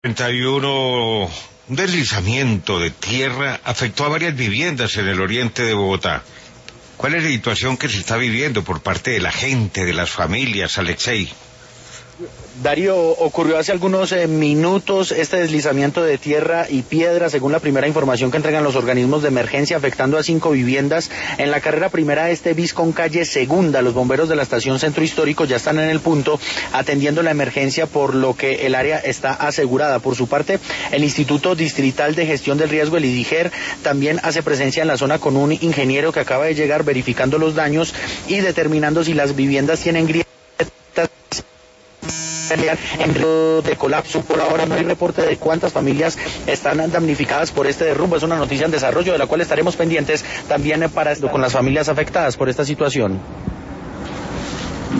31, un deslizamiento de tierra afectó a varias viviendas en el oriente de Bogotá. ¿Cuál es la situación que se está viviendo por parte de la gente, de las familias, Alexei? Darío, ocurrió hace algunos minutos este deslizamiento de tierra y piedra, según la primera información que entregan los organismos de emergencia, afectando a 5 viviendas en la carrera primera bis con calle Segunda. Los bomberos de la estación Centro Histórico ya están en el punto atendiendo la emergencia, por lo que el área está asegurada. Por su parte, el Instituto Distrital de Gestión del Riesgo, el IDIGER, también hace presencia en la zona con un ingeniero que acaba de llegar, verificando los daños y determinando si las viviendas tienen grietas en riesgo de colapso. Por ahora no hay reporte de cuántas familias están damnificadas por este derrumbe. Es una noticia en desarrollo de la cual estaremos pendientes también con las familias afectadas por esta situación.